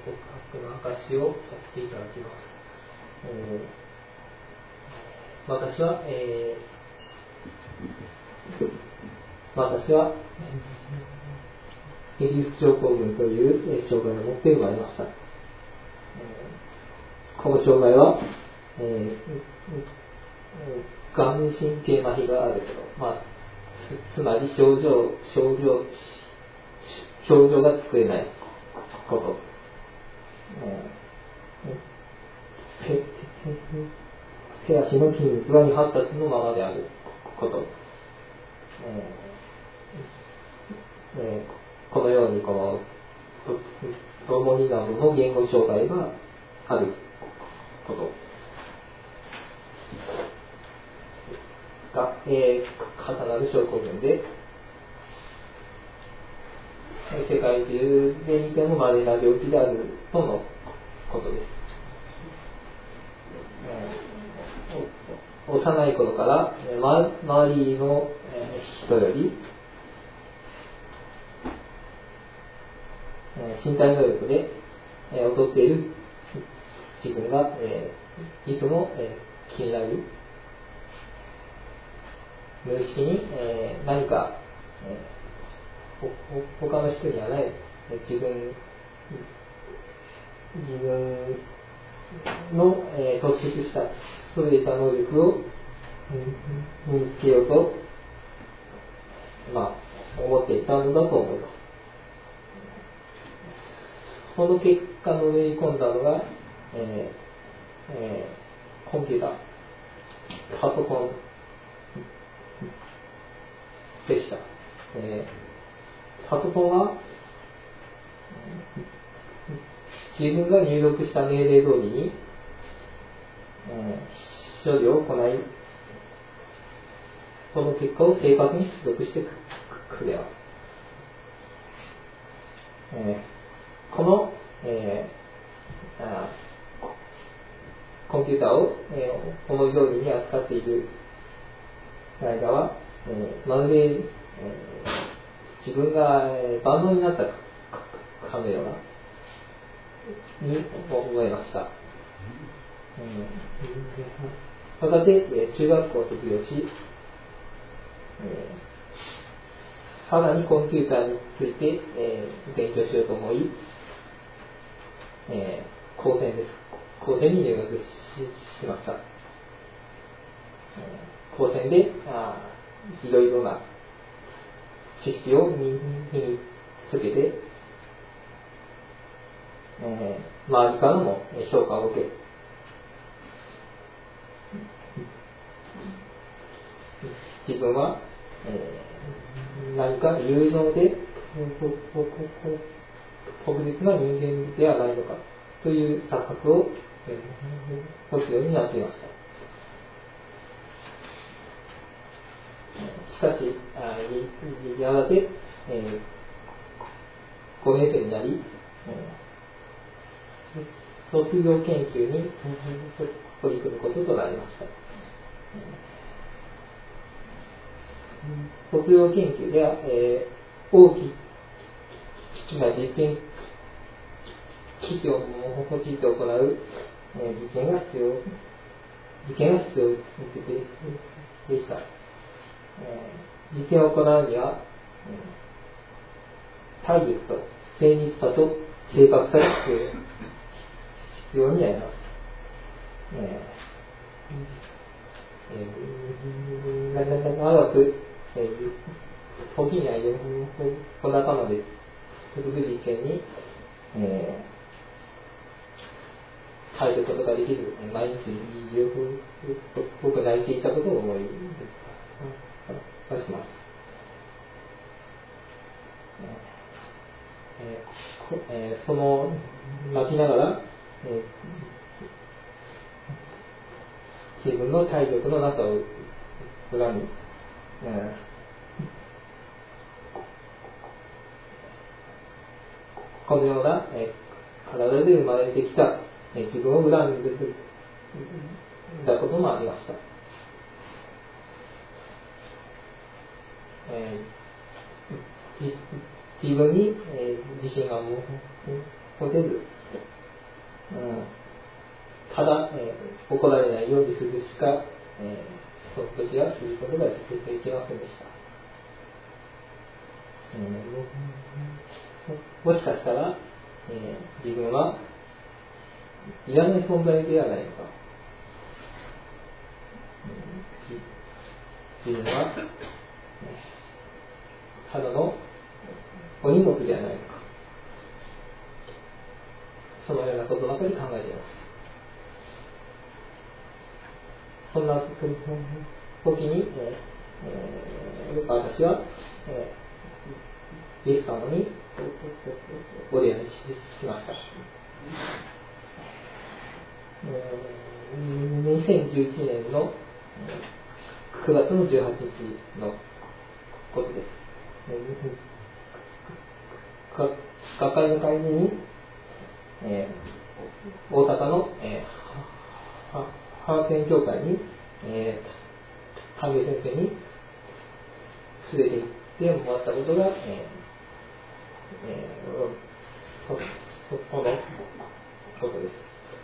白の証をさせていただきます。私はヘリウス症候群という障害を持って生まれました。この障害は、顔面神経麻痺があること、つまり表情が作れないこと、手足の筋肉が未発達のままであること、このようにこのロモニなどの言語障害があることが、重なる症候群で、世界中で見ても稀な病気であるとのことです。幼い頃から周りの人より身体能力で劣っている自分がいつも気になる。無意識に何か他の人にはない自分の突出した優れた能力を身につけようと思っていたのだと思います。その結果のめり込んだのが、コンピューター、パソコンでした。パソコンは自分が入力した命令通りに、処理を行い、その結果を正確に出力してくれます。この、コンピューターを、このように扱っている間は、まるで、自分が万能になったかのようなに思いました。やがて中学校を卒業し、さらにコンピューターについて、勉強しようと思い、高専に入学 しました。高専でいろいろな知識を身につけて、周りからも評価を受け、自分は、何か有能で特別な人間ではないのかという錯覚を持つようになっていました。しかし、やがて、5年生になり、卒業研究に取り組むこととなりました。卒業研究では、大きな実験機器を用いて行う実験が必要でした。実験を行うには、体力と精密さと正確さが必要になります。長く時に間にお腹まで続く実験に、耐えることができる毎日行っていたことを思い出します。その泣きながら、自分の体力のなさを恨み、このような、体で生まれてきた、自分を恨んだこともありました。自分に、自信が持てず、 ただ、怒られないようにするしか、その時はすることができませんでした。もしかしたら、自分はいらない存在ではないのか、自分は、ただのお荷物ではないのか、そのようなことばかり考えています。そんな時に、私は、イエス様にお出会いしました。2011年の9月の18日のことです。学会の会議に、大阪の、ハーセン教会に、丹下先生に連れて行ってもらったことが、そのことです。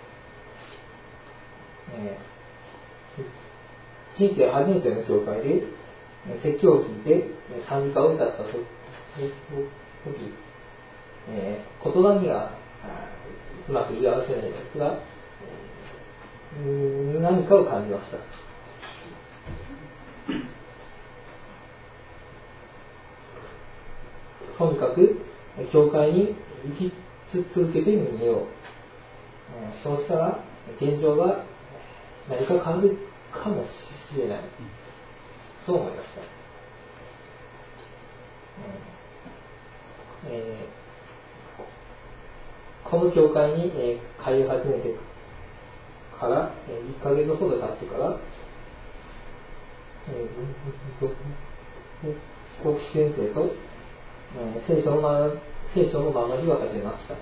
人生初めての教会で説教を聞いて賛美歌を歌った時、言葉にはうまく言い合わせないのですが、何かを感じました。とにかく教会に生き続けてみよう。そうしたら現状が何か変わるかもしれない。そう思いました。この教会に通い始めてから1ヶ月ほど経ってから牧師先生と聖書の学びを始めました。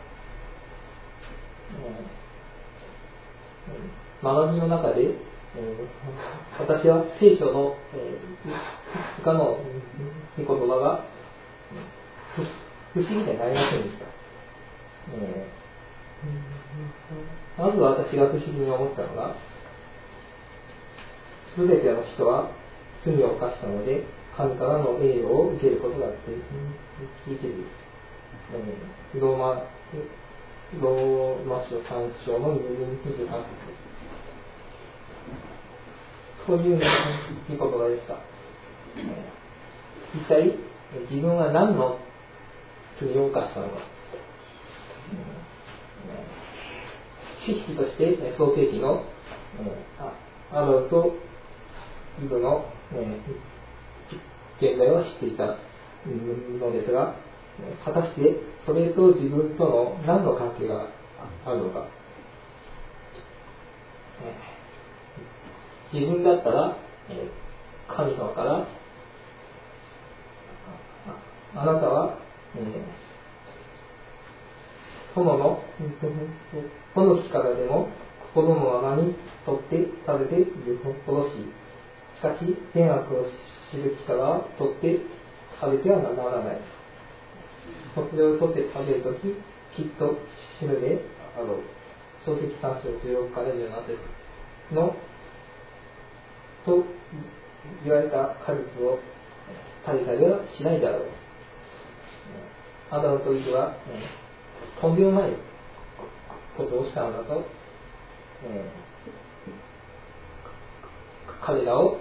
学びの中で、私は聖書のいくつかの御言葉が不思議でなりませんでした。まず私が不思議に思ったのが、すべての人は罪を犯したので神からの栄誉を受けることができる。ローマ書3章の23節という御言葉でした。一体自分は何の罪を犯したのか。知識として創世記のアダムとイブの現在は知っていたのですが、果たしてそれと自分との何の関係があるのか。自分だったら神様からあなたは炎の木からでも心のままに取って食べて殺し、しかし善悪を知る木からは取って食べてはならない。それを取って食べるとききっと死ぬであろう。創世記3章16から17節のと言われた果実を食べたりはしないであろう。アダムとイブはとんでもないことをしたのだと、彼らを、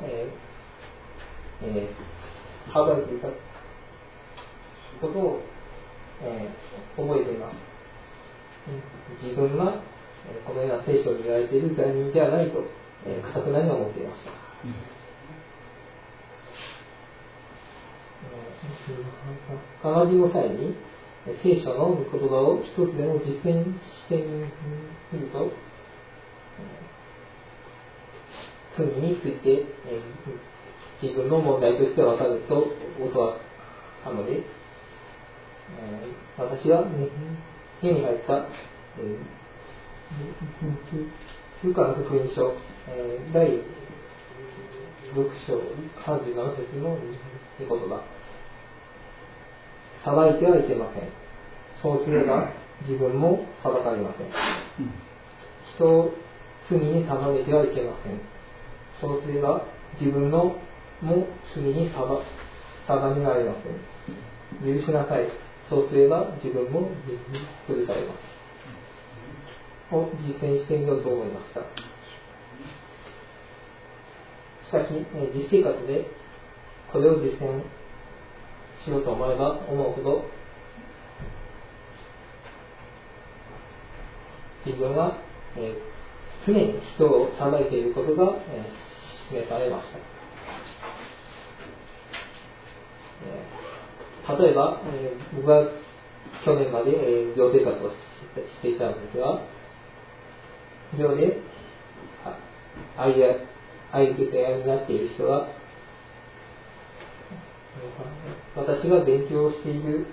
阻んでいたことを、覚えています。自分がこのような聖書に言われている罪人ではないと固くなに思っていました。学びの際に聖書の御言葉を一つでも実践してみると、罪について自分の問題として分かると教わったので、私は手に入ったルカの福音書第6章37節の御言葉、裁いてはいけません。そうすれば自分も裁かれません。 人を罪に定めてはいけません。そうすれば自分のも罪に定められません。許しなさい。そうすれば自分も許されます。を実践してみようと思いました。しかし、実生活でこれを実践しようと思えば思うほど、自分は、常に人を裁いていることが、示されました。例えば、僕は去年まで、寮生活をしていたんですが、寮で相手手になっている人が、私が勉強している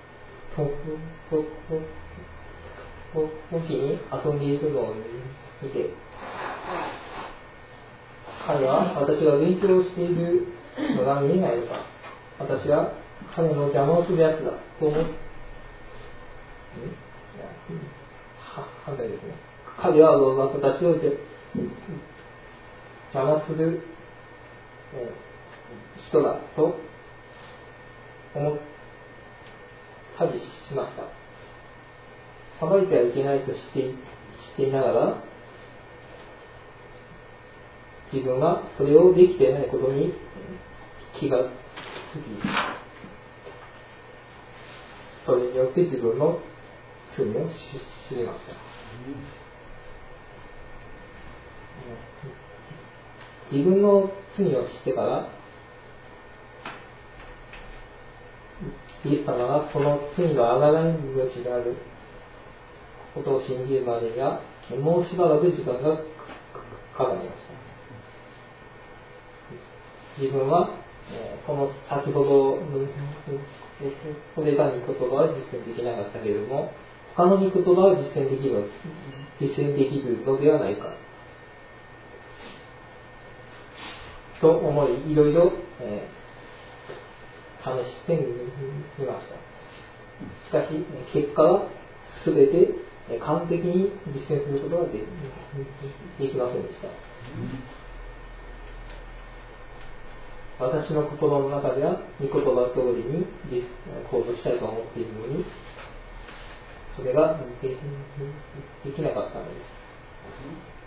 時に遊んでいるのを見て、彼は私が勉強しているのが見えないのか、私は彼の邪魔をするやつだと思って、反対ですね。彼は私を邪魔する人だと思ったりしました。裁いてはいけないとしていながら、自分はそれをできていないことに気がつき、それによって自分の罪を知りました。自分の罪を知ってから、イエス様がその罪のあがらい命であることを信じるまでにはもうしばらく時間がかかりました。自分は、この先ほど触れた御言葉は実践できなかったけれども、他の御言葉は実践できるのではないかと思い、いろいろ、試してみました。しかし結果は全て完璧に実践することはできませんでした。私の心の中では御言葉通りに行動したいと思っているのに、それができなかったのです。